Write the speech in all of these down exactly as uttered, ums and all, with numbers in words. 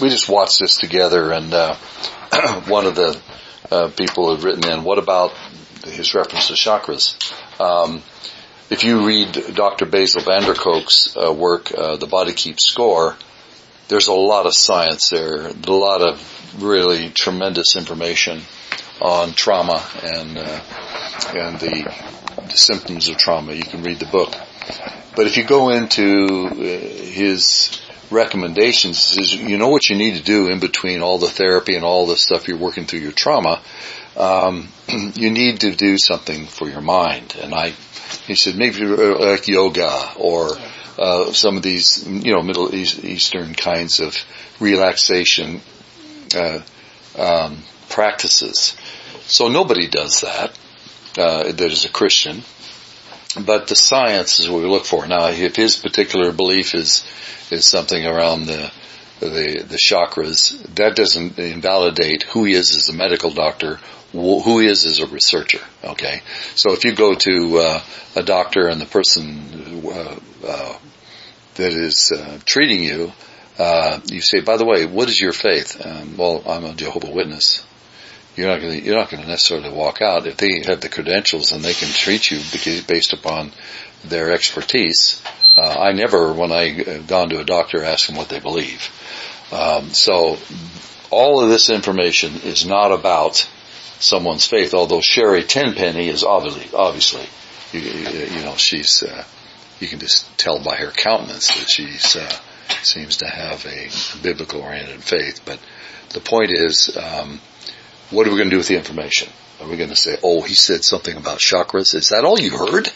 we just watched this together, and uh, one of the uh, people had written in, what about his reference to chakras? Um, if you read Doctor Basil van der Kolk's uh, work, uh, The Body Keeps Score, there's a lot of science there, a lot of really tremendous information on trauma and uh, and the, the symptoms of trauma. You can read the book. But if you go into uh, his recommendations, is you know what you need to do in between all the therapy and all the stuff you're working through your trauma. Um, you need to do something for your mind. And I, he said, maybe like yoga or uh, some of these, you know, Middle Eastern kinds of relaxation uh, um, practices. So nobody does that uh, that is a Christian. But the science is what we look for. Now, if his particular belief is is something around the the, the chakras, that doesn't invalidate who he is as a medical doctor, who he is as a researcher. Okay, so if you go to uh, a doctor and the person uh, uh, that is uh, treating you, uh, you say, by the way, what is your faith? Um, well, I'm a Jehovah's Witness. You're not going to, you're not going to necessarily walk out. If they have the credentials and they can treat you because, based upon their expertise, uh, I never, when I gone to a doctor, ask them what they believe. Um, so all of this information is not about someone's faith, although Sherry Tenpenny is obviously, obviously, you, you know, she's, uh, you can just tell by her countenance that she's, uh, seems to have a biblical oriented faith. But the point is, um, what are we going to do with the information? Are we going to say, oh, he said something about chakras? Is that all you heard?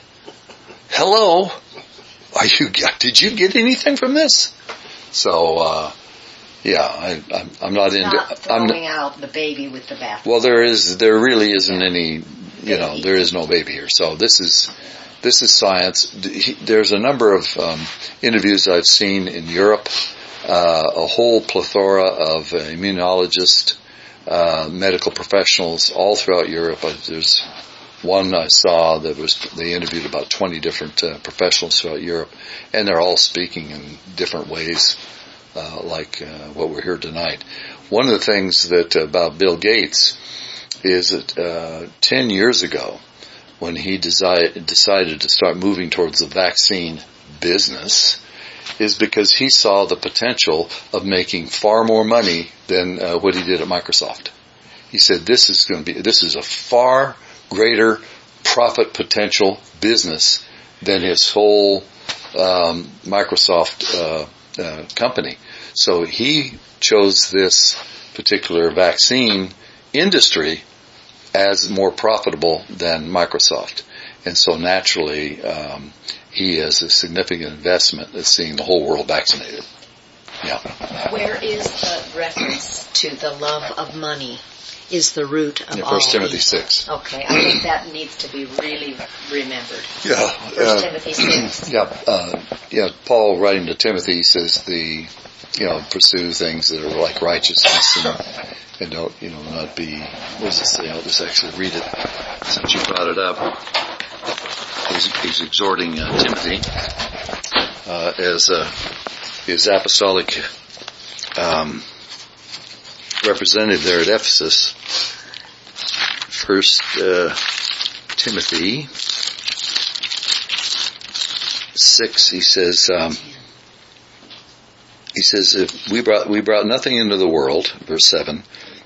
Hello? Are you, did you get anything from this? So, uh, yeah, I, I'm, I'm not it's into, not throwing I'm, out the baby with the bathwater. Well, there is, there really isn't any, you know, there is no baby here. So this is, this is science. There's a number of, um, interviews I've seen in Europe, uh, a whole plethora of uh, immunologists, Uh, medical professionals all throughout Europe. Uh, there's one I saw that was, they interviewed about twenty different uh, professionals throughout Europe, and they're all speaking in different ways, uh, like uh, what we're here tonight. One of the things that uh, about Bill Gates is that uh, ten years ago, when he desi- decided to start moving towards the vaccine business, is because he saw the potential of making far more money than uh, what he did at Microsoft. He said, this is going to be, this is a far greater profit potential business than his whole um, Microsoft uh, uh, company. So he chose this particular vaccine industry as more profitable than Microsoft. And so naturally, um, he has a significant investment in seeing the whole world vaccinated. Yeah. Where is the reference to the love of money is the root of yeah, all First Timothy evil? six. Okay, I think that needs to be really remembered. Yeah. First Uh, Timothy six. yeah. Uh, yeah. Paul, writing to Timothy, says the, you know, pursue things that are like righteousness and, and don't, you know, not be. What does it say? I'll just actually read it since you brought it up. He's, he's exhorting uh, Timothy uh, as uh, his apostolic um, representative there at Ephesus. First uh, Timothy six, he says. Um, he says, "If we brought we brought nothing into the world," verse seven.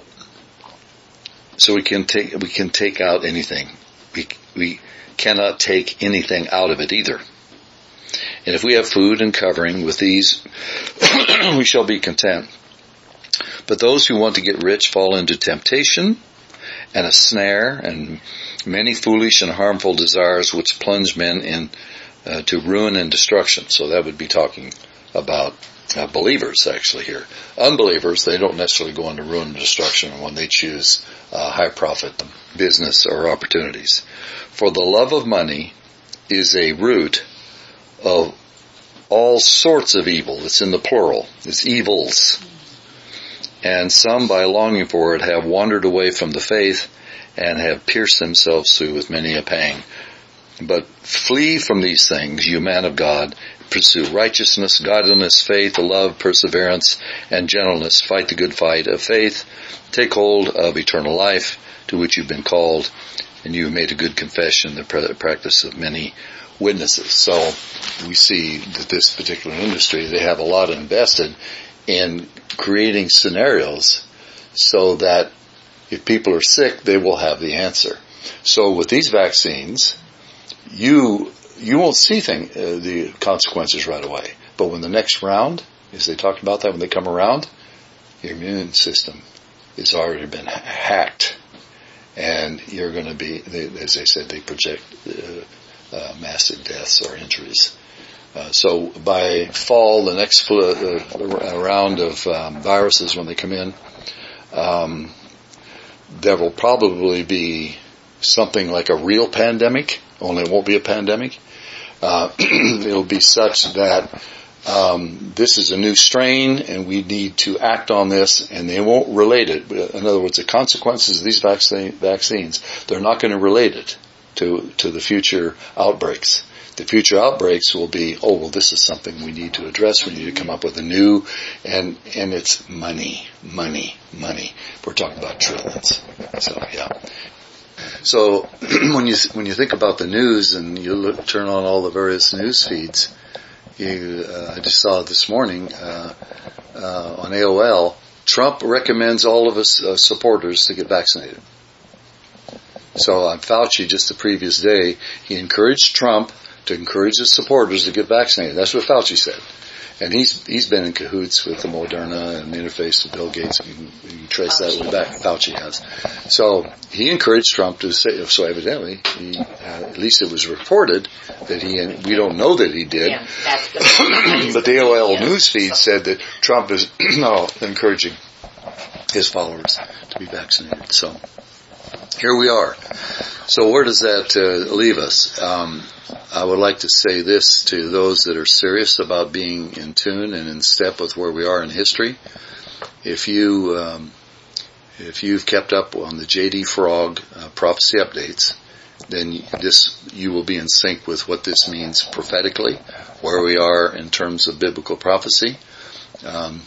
So we can take we can take out anything. We we. cannot take anything out of it either. And if we have food and covering, with these we shall be content. But those who want to get rich fall into temptation and a snare and many foolish and harmful desires which plunge men in uh, to ruin and destruction. So that would be talking about uh, believers actually here. Unbelievers, they don't necessarily go into ruin and destruction when they choose uh, high profit business or opportunities. For the love of money is a root of all sorts of evil. It's in the plural. It's evils. And some, by longing for it, have wandered away from the faith and have pierced themselves through with many a pang. But flee from these things, you man of God, pursue righteousness, godliness, faith, love, perseverance, and gentleness. Fight the good fight of faith. Take hold of eternal life, to which you've been called, and you have made a good confession, the practice of many witnesses. So we see that this particular industry, they have a lot invested in creating scenarios so that if people are sick, they will have the answer. So with these vaccines, you you won't see thing, uh, the consequences right away. But when the next round, as they talked about that, when they come around, your immune system has already been hacked. And you're going to be, they, as they said, they project uh, uh, massive deaths or injuries. Uh, so by fall, the next flu, uh, round of um, viruses, when they come in, um, there will probably be something like a real pandemic, only it won't be a pandemic. Uh, it'll be such that um, this is a new strain and we need to act on this, and they won't relate it. In other words, the consequences of these vaccine, vaccines, they're not going to relate it to, to the future outbreaks. The future outbreaks will be, oh, well, this is something we need to address. We need to come up with a new, and and it's money, money, money. We're talking about trillions. So, yeah. So when you when you think about the news and you look, turn on all the various news feeds, you, uh, I just saw this morning uh, uh, on A O L, Trump recommends all of his uh, supporters to get vaccinated. So on Fauci, just the previous day, he encouraged Trump to encourage his supporters to get vaccinated. That's what Fauci said. And he's he's been in cahoots with the Moderna and interface with Bill Gates. You can, you can trace that way back. Fauci has. So he encouraged Trump to say, so evidently, he, uh, at least it was reported that he, and we don't know that he did, yeah, that's the but the A O L yeah. newsfeed said that Trump is no, encouraging his followers to be vaccinated. So here we are. So where does that uh, leave us? Um, I would like to say this to those that are serious about being in tune and in step with where we are in history. If you, um, if you've kept up on the J D Frog uh, prophecy updates, then this, you will be in sync with what this means prophetically, where we are in terms of biblical prophecy. Um,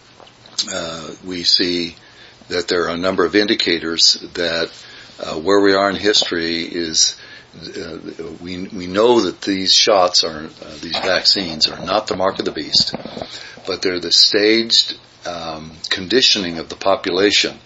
uh, we see that there are a number of indicators that uh, where we are in history is Uh, we we know that these shots are uh, these vaccines are not the mark of the beast, but they're the staged um, conditioning of the population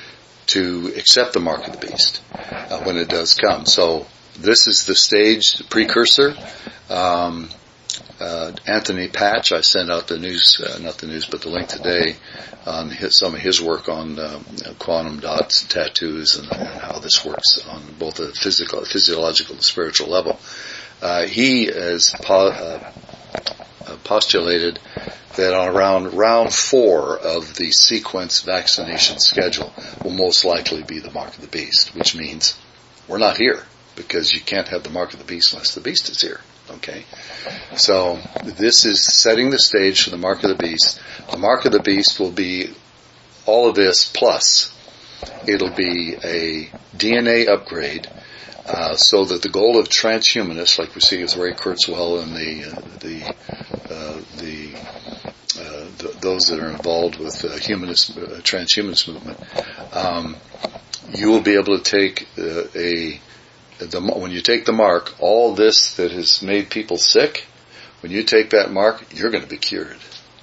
to accept the mark of the beast uh, when it does come. So this is the staged precursor. Um, uh, Anthony Patch, I sent out the news, uh, not the news, but the link today on his, some of his work on um, quantum dots, tattoos, and, and how this works on both a physical, physiological and spiritual level. Uh, he has po- uh, postulated that on around round four of the sequence vaccination schedule will most likely be the mark of the beast, which means we're not here, because you can't have the mark of the beast unless the beast is here. Okay, so this is setting the stage for the mark of the beast. The mark of the beast will be all of this plus it'll be a D N A upgrade, uh, so that the goal of transhumanists, like we see with Ray Kurzweil and the uh, the uh, the, uh, the those that are involved with the humanist uh, transhumanist movement, um, you will be able to take uh, a The, when you take the mark, all this that has made people sick, when you take that mark, you're going to be cured.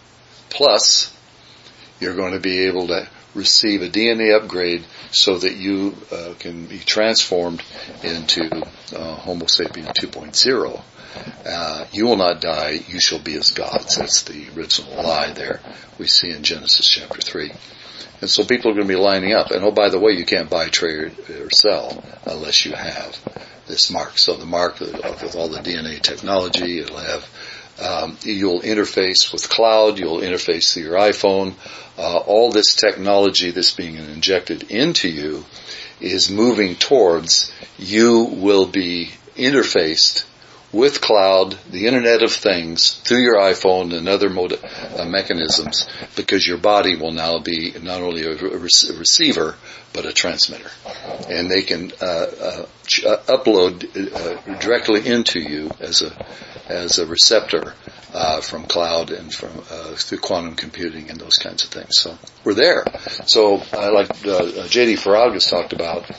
Plus, you're going to be able to receive a D N A upgrade so that you uh, can be transformed into uh, Homo sapien two point oh. Uh, you will not die, you shall be as gods. That's the original lie there we see in Genesis chapter three. And so people are going to be lining up. And oh, by the way, you can't buy, trade, or sell unless you have this mark. So the mark, with all the D N A technology, it'll have, um, you'll interface with cloud, you'll interface to your iPhone. Uh, all this technology that's being injected into you is moving towards you will be interfaced with cloud, the Internet of Things, through your iPhone and other mod- uh, mechanisms, because your body will now be not only a, a, re- a receiver, but a transmitter. And they can uh, uh, ch- uh, upload uh, directly into you as a as a receptor uh, from cloud and from uh, through quantum computing and those kinds of things. So we're there. So uh, like uh, J D Farag has talked about,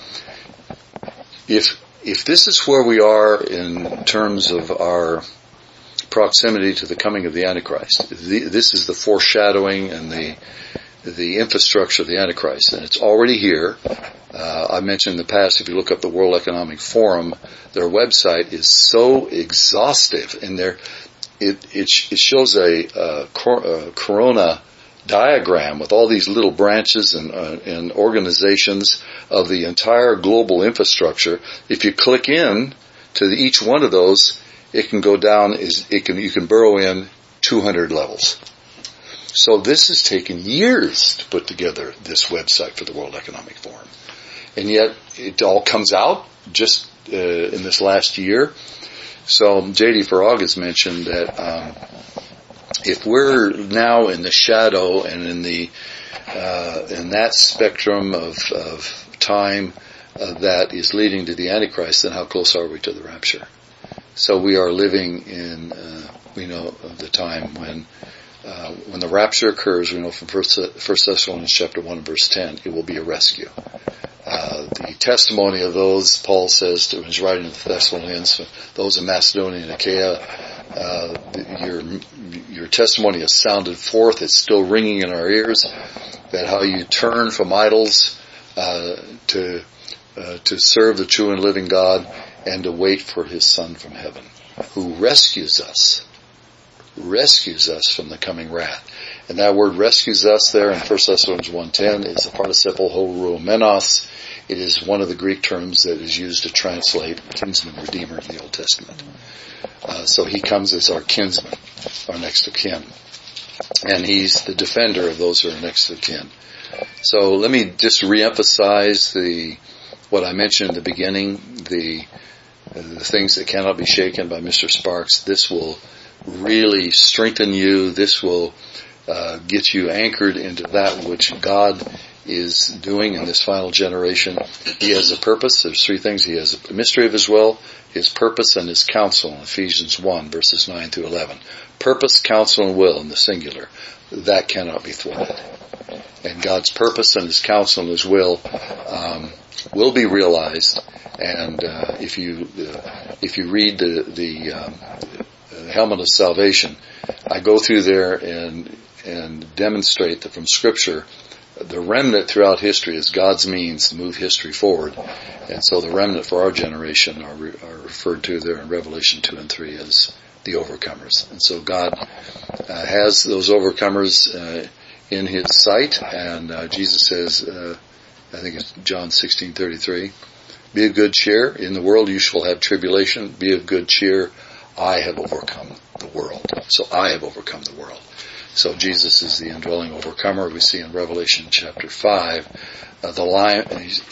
if if this is where we are in terms of our proximity to the coming of the Antichrist, the, this is the foreshadowing and the the infrastructure of the Antichrist, and it's already here. Uh, I mentioned in the past, if you look up the World Economic Forum, their website is so exhaustive, and there it it, it shows a, a, a corona diagram with all these little branches and, uh, and organizations of the entire global infrastructure. If you click in to the, each one of those, it can go down. Is it can you can burrow in two hundred levels. So this has taken years to put together this website for the World Economic Forum. And yet it all comes out just uh, in this last year. So J D Farag has mentioned that um, if we're now in the shadow and in the uh, in that spectrum of, of time uh, that is leading to the Antichrist, then how close are we to the rapture? So we are living in, uh, we know, the time when Uh, when the rapture occurs, we know from First, First Thessalonians chapter one and verse ten, it will be a rescue. Uh, the testimony of those, Paul says to his writing to the Thessalonians, those in Macedonia and Achaia, uh, your your testimony has sounded forth. It's still ringing in our ears. That how you turn from idols uh, to uh, to serve the true and living God, and to wait for His Son from heaven, who rescues us. rescues us from the coming wrath. And that word rescues us there in First Thessalonians one ten is a participle horumenos. It is one of the Greek terms that is used to translate kinsman, redeemer in the Old Testament. Uh, so he comes as our kinsman, our next of kin. And he's the defender of those who are next of kin. So let me just reemphasize the, what I mentioned in the beginning, the, the things that cannot be shaken by Mister Sparks. This will really strengthen you. This will uh, get you anchored into that which God is doing in this final generation. He has a purpose. There's three things. He has a mystery of His will, His purpose, and His counsel in Ephesians one, verses nine through eleven. Purpose, counsel, and will in the singular. That cannot be thwarted. And God's purpose and His counsel and His will um, will be realized. And uh, if you uh, if you read the the um, Helmet of Salvation, I go through there and and demonstrate that from Scripture, the remnant throughout history is God's means to move history forward. And so the remnant for our generation are, re, are referred to there in Revelation two and three as the overcomers. And so God uh, has those overcomers uh, in His sight, and uh, Jesus says, uh, I think it's John sixteen thirty-three, be of good cheer. In the world you shall have tribulation. Be of good cheer. I have overcome the world. So I have overcome the world. So Jesus is the indwelling overcomer. We see in Revelation chapter five, uh, the lion,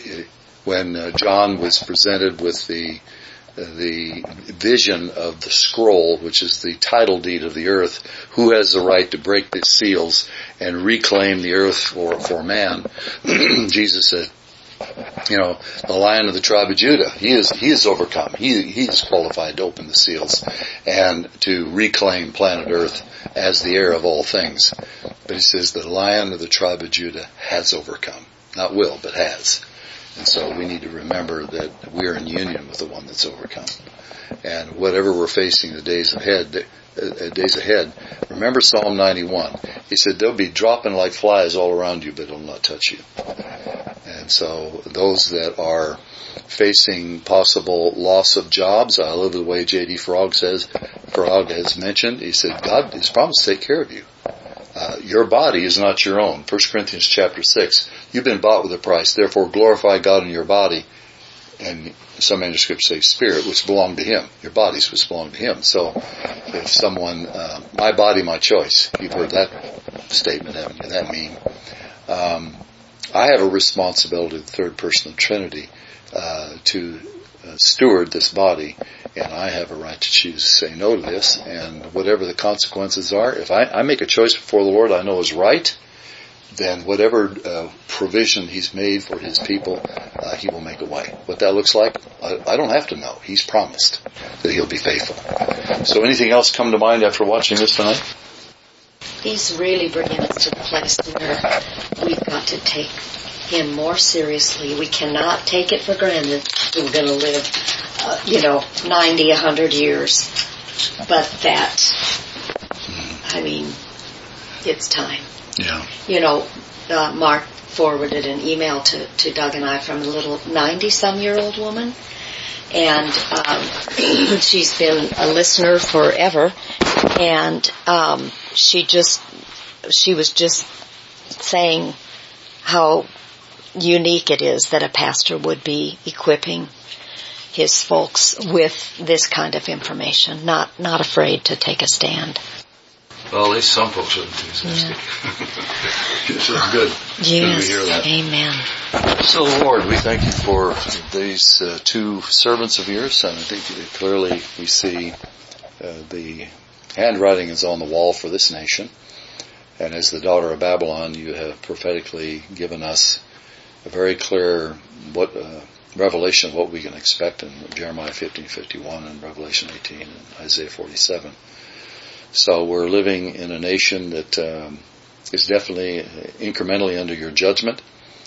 when uh, John was presented with the uh, the vision of the scroll, which is the title deed of the earth, who has the right to break the seals and reclaim the earth for for man? Jesus said, you know, the Lion of the tribe of Judah, he is, he is overcome. He, he is qualified to open the seals and to reclaim planet Earth as the heir of all things. But he says the Lion of the tribe of Judah has overcome. Not will, but has. And so we need to remember that we are in union with the one that's overcome. And whatever we're facing the days ahead, uh, days ahead, remember Psalm ninety-one. He said, they'll be dropping like flies all around you, but it'll not touch you. And so those that are facing possible loss of jobs, I love the way J D Farag says, Farag has mentioned, he said, God has promised to take care of you. Uh, your body is not your own. First Corinthians chapter six, you've been bought with a price, therefore glorify God in your body. And some manuscripts say spirit, which belong to Him. Your bodies which belong to Him. So if someone, uh, my body, my choice, you've heard that statement, haven't you? That meme. Um, I have a responsibility to the third person of the Trinity uh, to uh, steward this body, and I have a right to choose to say no to this, and whatever the consequences are, if I, I make a choice before the Lord I know is right, then whatever uh, provision He's made for His people, uh, He will make a way. What that looks like, I, I don't have to know. He's promised that He'll be faithful. So anything else come to mind after watching this tonight? He's really bringing us to the place where we've got to take Him more seriously. We cannot take it for granted that we're going to live, uh, you know, ninety, a hundred years. But that, I mean, it's time. Yeah. You know, uh, Mark forwarded an email to, to Doug and I from a little ninety-some-year-old woman. And um, she's been a listener forever. And um, she just, she was just saying how unique it is that a pastor would be equipping his folks with this kind of information, not not afraid to take a stand. Well, at least some folks are enthusiastic. Yeah. This is good. Yes, good to hear that. Amen. So, Lord, we thank You for these uh, two servants of Yours, and I think that clearly we see uh, the handwriting is on the wall for this nation. And as the daughter of Babylon, You have prophetically given us a very clear what uh, revelation of what we can expect in Jeremiah fifteen fifty-one and Revelation eighteen and Isaiah forty-seven. So we're living in a nation that um, is definitely incrementally under Your judgment.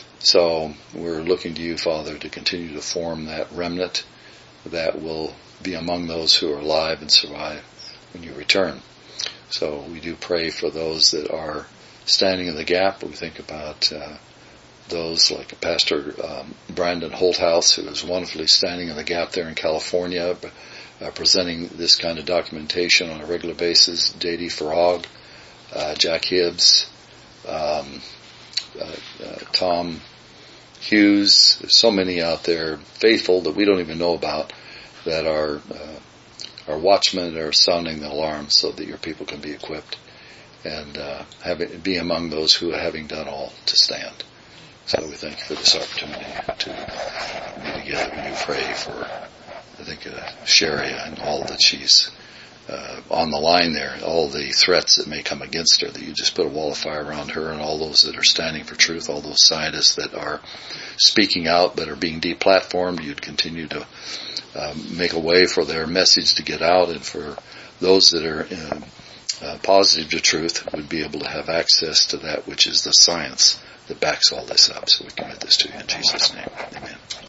So we're looking to You, Father, to continue to form that remnant that will be among those who are alive and survive when You return. So we do pray for those that are standing in the gap. We think about uh, those like Pastor um, Brandon Holthouse, who is wonderfully standing in the gap there in California, uh, presenting this kind of documentation on a regular basis. J D Farag, uh, Jack Hibbs, um, uh, uh, Tom Hughes. There's so many out there, faithful, that we don't even know about, that are uh, are watchmen that are sounding the alarm so that Your people can be equipped and uh, have it, be among those who are having done all to stand. So we thank You for this opportunity to be together. We do pray for, I think, uh, Sherry and all that she's uh, on the line there, all the threats that may come against her, that You just put a wall of fire around her and all those that are standing for truth, all those scientists that are speaking out but are being deplatformed. You'd continue to um, make a way for their message to get out, and for those that are uh, uh, positive to truth would be able to have access to that which is the science that backs all this up. So we commit this to You in Jesus' name. Amen.